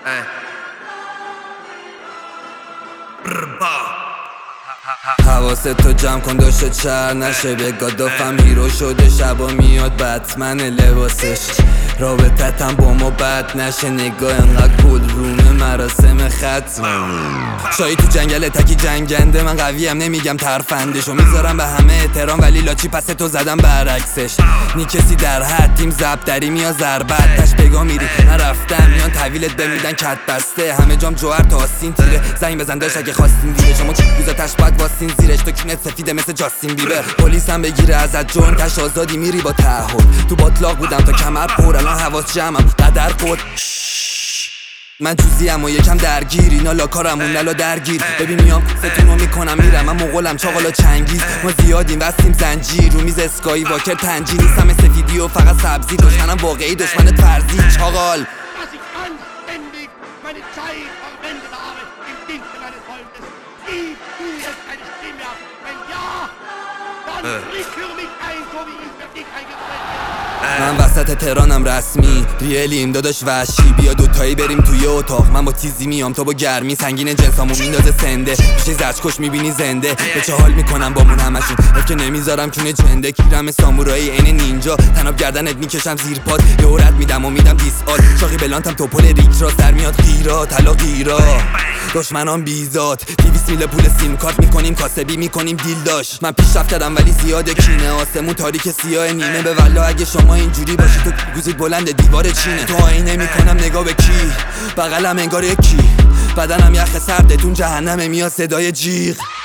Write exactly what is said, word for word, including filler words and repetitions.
حواستو جمع کن داشته چر نشه به گادافم هیرو شده شبا میاد بتمن لباسش رابطتم با ما بد نشه نگاه انقدر کل رومه مراسم ختم شایی تو جنگل تکی جنگنده من قویم نمیگم ترفندشو میذارم به همه احترام ولی لاچی پس تو زدم برعکسش نی کسی در حد تیم زب دری یا ضربت تش بگاه میری نرفتم میان طویلت بمیدن کت بسته همه جام جوهر تا آستین تیره زنگ بزن داشت اگه خواستین دیره شما گوزا تش باید واسین زیرش تو کونت سفیده مثل جاستین بیبر پلیس هم بگیره ازت جون تش آزادی میری با تعهد تو باطلاق بودم تا کمر پر الان حواس جمعم قدر خود من جوزیم و یکم درگیر اینا لاکارمون نلا درگیر ببین میام ستونو میکنم میرم من مغولم چاقالا چنگیز ما زیادیم وستیم زنجیر رو میز اسکایی واکر تنجی نیستم سفیدی و فقط سبزی دشمنم واقعی دشمن فرضی چاقال من وسط تهرانم رسمی ریلیم داداش وحشی بیا دوتایی بریم توی اتاق من با تیزی میام تو با گرمی سنگین جنسامو میندازه سنده میشه زجکش میبینی زنده به چه حال میکنم بامون همشون حیف که نمیذارم کونه جنده کیرم سامورایی عین نینجا تناب گردنت میکشم زیر پاد یه رد میدم و میدم دیسات شاقی بلانتم توپل ریک راست در میاد غیرا طلا غیرا دشمنان بیزاد دویست میل پول سیم کارت میکنیم کاسبی میکنیم دیل داشت من پیشرفت کردم ولی زیاده کینه آسمون تاریک سیاه نیمه به والله اگه شما اینجوری باشی تو گوزید بلند دیوار چینه تو آینه میکنم نگاه به کی بغلم انگار یکی بدنم یخ سردتون جهنمه میاد صدای جیغ